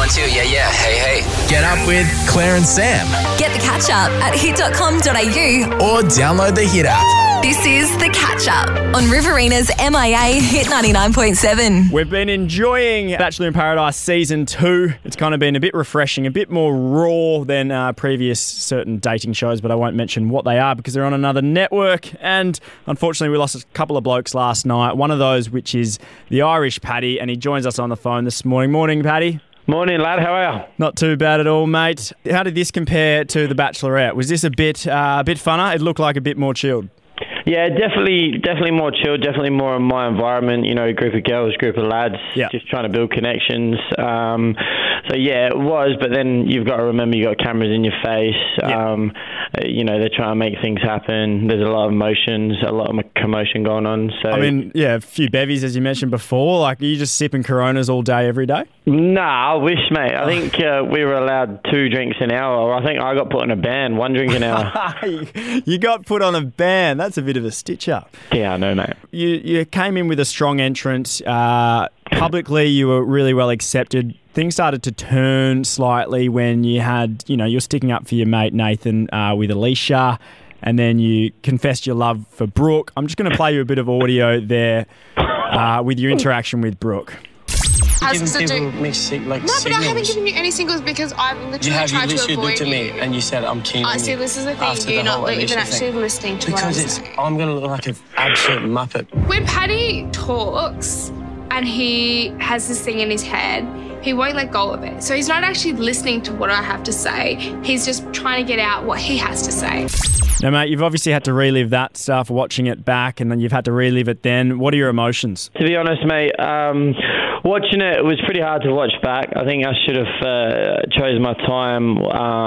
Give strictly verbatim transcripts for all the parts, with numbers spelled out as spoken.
One, two, yeah, yeah, hey, hey. Get up with Claire and Sam. Get the catch up at hit dot com dot a u or download the Hit app. This is The Catch Up on Riverina's M I A Hit ninety-nine point seven. We've been enjoying Bachelor in Paradise Season two. It's kind of been a bit refreshing, a bit more raw than uh, previous certain dating shows, but I won't mention what they are because they're on another network. And unfortunately, we lost a couple of blokes last night. One of those, which is the Irish Paddy, and he joins us on the phone this morning. Morning, Paddy. Morning, lad. How are you? Not too bad at all, mate. How did this compare to The Bachelorette? Was this a bit, uh, a bit funner? It looked like a bit more chilled. Yeah, definitely definitely more chill, definitely more in my environment, you know, group of girls, group of lads, yeah. just trying to build connections. Um, so, yeah, it was, but then you've got to remember you've got cameras in your face. Yeah. Um, you know, they're trying to make things happen. There's a lot of emotions, a lot of commotion going on. So I mean, yeah, a few bevies, as you mentioned before. Like, are you just sipping Coronas all day, every day? Nah, I wish, mate. I think uh, we were allowed two drinks an hour. I think I got put on a ban, one drink an hour. You got put on a ban. That's a bit of a stitch up. Yeah, I know, mate. You you came in with a strong entrance. Uh, publicly, you were really well accepted. Things started to turn slightly when you had, you know, you're sticking up for your mate Nathan uh, with Alicia, and then you confessed your love for Brooke. I'm just going to play you a bit of audio there uh, with your interaction with Brooke. Giving to people do. mixed sig- like No, but signals. I haven't given you any singles because I've literally You have, you tried to literally avoid looked at me you. and you said, I'm keen I on see, you. this is the thing. After You're the not whole even Alicia actually thing. listening to what Because I'm it's, saying. I'm going to look like an absolute muppet. When Paddy talks and he has this thing in his head, he won't let go of it. So he's not actually listening to what I have to say. He's just trying to get out what he has to say. Now, mate, you've obviously had to relive that stuff, watching it back, and then you've had to relive it then. What are your emotions? To be honest, mate, um, watching it, it was pretty hard to watch back. I think I should have uh, chose my time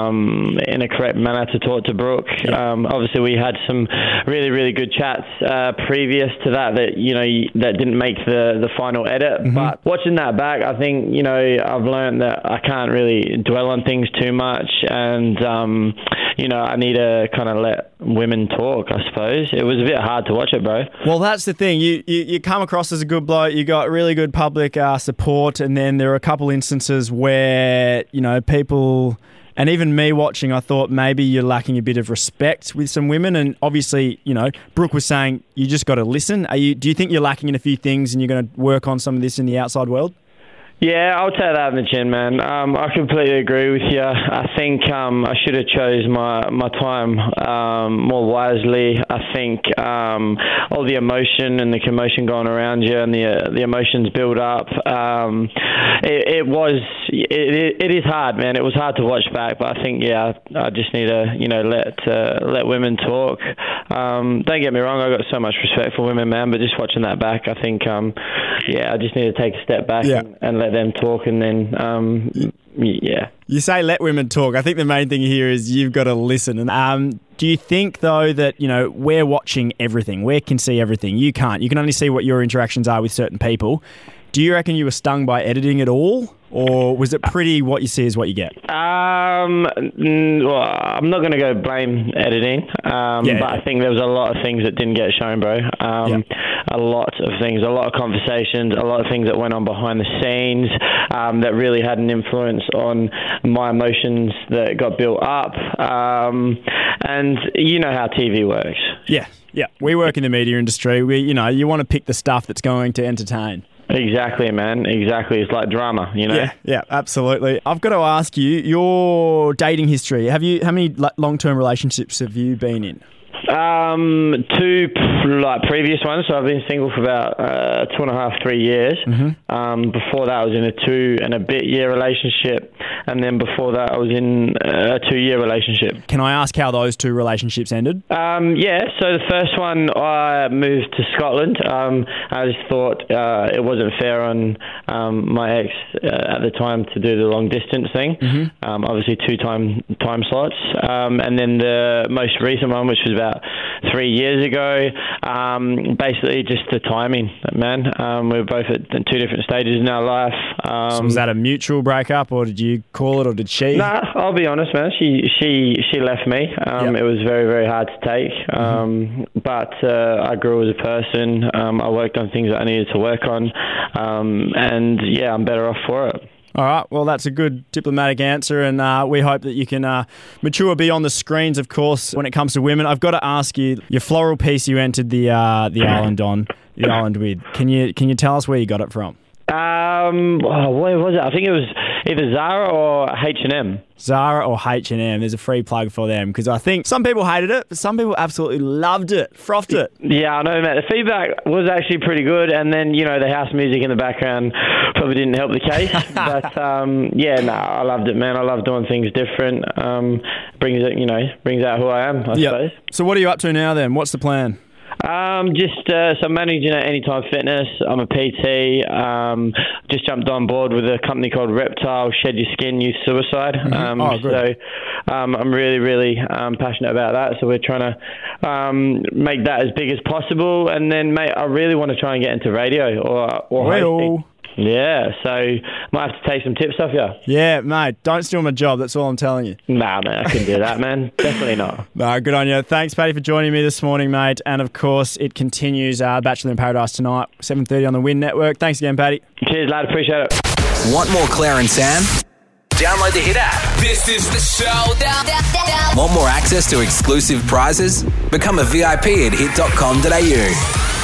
um, in a correct manner to talk to Brooke. Yeah. Um, obviously, we had some really, really good chats uh, previous to that that you know that didn't make the, the final edit. Mm-hmm. But watching that back, I think you know I've learned that I can't really dwell on things too much, and um, you know I need to kind of let women talk, I suppose. It was a bit hard to watch it, bro. Well, that's the thing. You you, you come across as a good bloke. You got really good public uh, support, and then there are a couple instances where you know people, and even me watching, I thought maybe you're lacking a bit of respect with some women. And obviously, you know, Brooke was saying you just got to listen. Are you? Do you think you're lacking in a few things, and you're going to work on some of this in the outside world? Yeah, I'll take that in the chin, man. Um, I completely agree with you. I think um, I should have chose my, my time um, more wisely. I think um, all the emotion and the commotion going around you and the uh, the emotions build up. Um, it, it was it, it is hard, man. It was hard to watch back, but I think yeah, I just need to you know let uh, let women talk. Um, don't get me wrong, I got so much respect for women, man. But just watching that back, I think um, yeah, I just need to take a step back yeah. and, and let them talk, and then um yeah You say let women talk. I think the main thing here is you've got to listen. And um do you think though that you know we're watching everything, we can see everything, you can't, you can only see what your interactions are with certain people? Do you reckon you were stung by editing it all, or was it pretty what you see is what you get? Um, well, I'm not going to go blame editing, um, yeah, but yeah. I think there was a lot of things that didn't get shown, bro. Um, yeah. A lot of things, a lot of conversations, a lot of things that went on behind the scenes um, that really had an influence on my emotions that got built up. Um, and you know how T V works. Yeah, yeah. We work in the media industry. We, you know, you want to pick the stuff that's going to entertain. Exactly, man. Exactly. It's like drama, you know? Yeah, yeah, absolutely. I've got to ask you, your dating history. Have you? How many long-term relationships have you been in? Um, two like previous ones. So I've been single for about uh, two and a half, three years. Mm-hmm. Um, before that, I was in a two and a bit year relationship, and then before that, I was in a two-year relationship. Can I ask how those two relationships ended? Um, yeah. So the first one, I moved to Scotland. Um, I just thought uh, it wasn't fair on um, my ex uh, at the time to do the long distance thing. Mm-hmm. Um, obviously, two time time slots, um, and then the most recent one, which was about three years ago. Um, basically, just the timing, man. Um, we were both at two different stages in our life. Um, so was that a mutual breakup, or did you call it, or did she? Nah, I'll be honest, man. She she she left me. Um, yep. It was very very hard to take. Um, mm-hmm. But uh, I grew as a person. Um, I worked on things that I needed to work on, um, and yeah, I'm better off for it. All right, well, that's a good diplomatic answer, and uh, we hope that you can uh, mature beyond the screens, of course, when it comes to women. I've got to ask you, your floral piece you entered the uh, the island on, the island with. Can you can you tell us where you got it from? Um, oh, where was it? I think it was either Zara or H and M. Zara or H and M. There's a free plug for them because I think some people hated it, but some people absolutely loved it, frothed it. Yeah, I know, mate. The feedback was actually pretty good, and then, you know, the house music in the background probably didn't help the case. but, um, yeah, no, I loved it, man. I love doing things different. Um, brings it, you know, brings out who I am, I yep. suppose. So what are you up to now then? What's the plan? Um, just uh, so I'm managing at Anytime Fitness. I'm a P T. Um, just jumped on board with a company called Reptile Shed Your Skin Youth Suicide. Mm-hmm. Um, oh, good. So um, I'm really, really um, passionate about that. So we're trying to um, make that as big as possible. And then, mate, I really want to try and get into radio or or hosting. Yeah, so might have to take some tips off you. Yeah, mate, don't steal my job. That's all I'm telling you. Nah, man, I couldn't do that, man. Definitely not. No, good on you. Thanks, Paddy, for joining me this morning, mate. And, of course, it continues uh, Bachelor in Paradise tonight, seven thirty on the Win Network. Thanks again, Paddy. Cheers, lad. Appreciate it. Want more Claire and Sam? Download the Hit app. This is the show. Want more access to exclusive prizes? Become a V I P at hit dot com dot a u.